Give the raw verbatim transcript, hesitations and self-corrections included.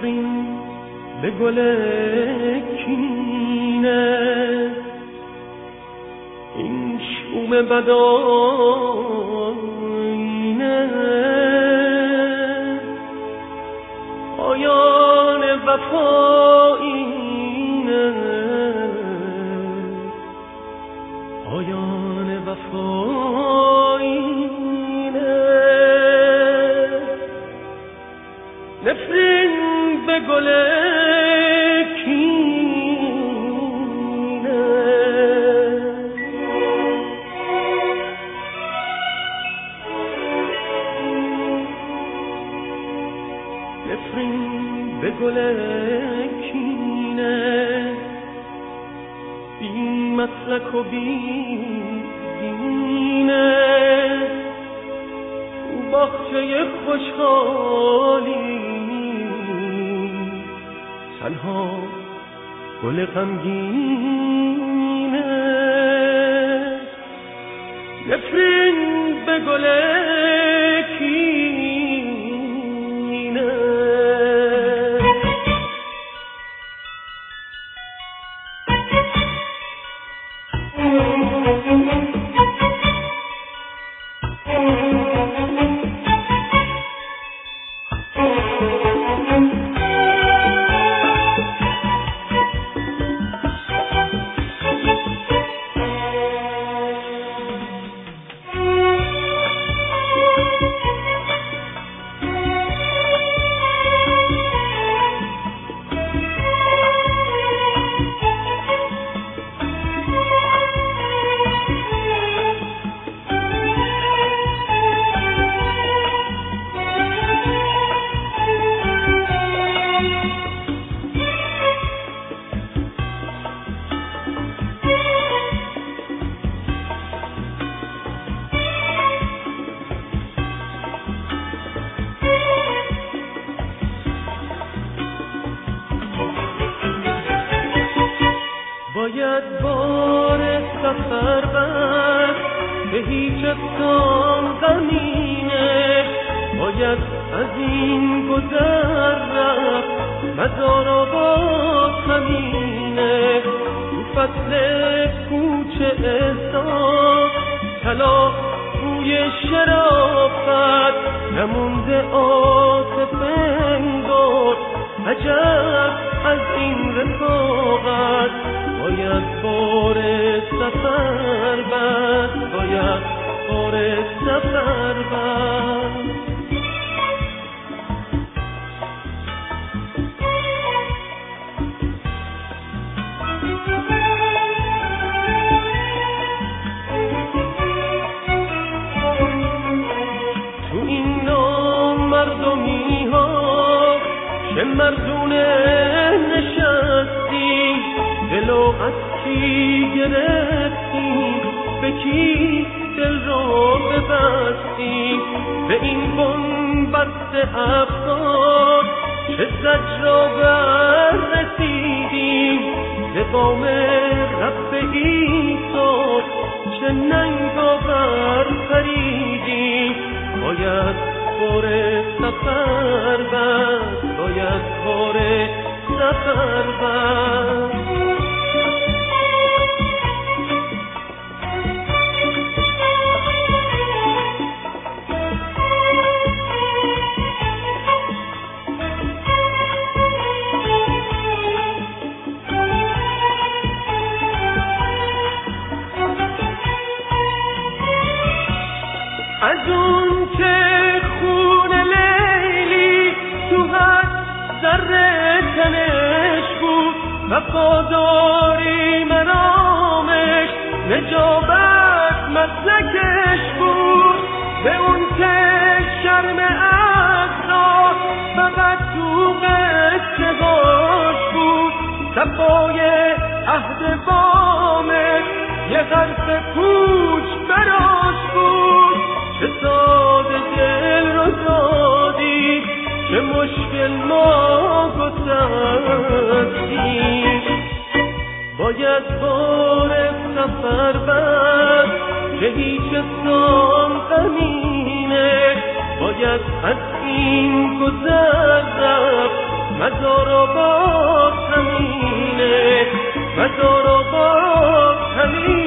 نفرین به گل کینه، این شوم بدآیینه، پایان وفا اینه، پایان وفا اینه. نفرین به گل کینه، نفرین به گل کینه، بی مسلک و بی دینه، تو باغچه خوشحالی تنها گل غمگینه. نفرین به گل کینه. باید بار سفر بر به هیچ استان غمینه، باید از این گذر رفت مزار آباد همینه. تو فصل کوچه احسان طلا روی شرافت نمونده عاطف انگار، عجب از این رفاقت. باید بار سفر بر، باید بار سفر بر. تو این نامردمی ها چه مردونه نشستی، دلو از کی گرفتی، به کی دل رو ببستی. به این بنبست افکار چه زجرآور رسیدی، به بام رب ایثار چه ننگاور پریدی. باید بار سفر بر، باید بار سفر بر. از اون که خون لیلی تو هر ذره تنش بود، وفاداری مرامش نجابت مسلکش بود. به اون که شرم اقصا فقط تو قصه هاش بود، صفای عهد وامش یه حرف پوچ براش بود. چه ساده دل رو دادی، چه مشکل ما گذشتی. باید بار سفر بر که هیچ استان غمینه، باید از این گذر رفت مزار و باز همینه، مزار و باز همینه.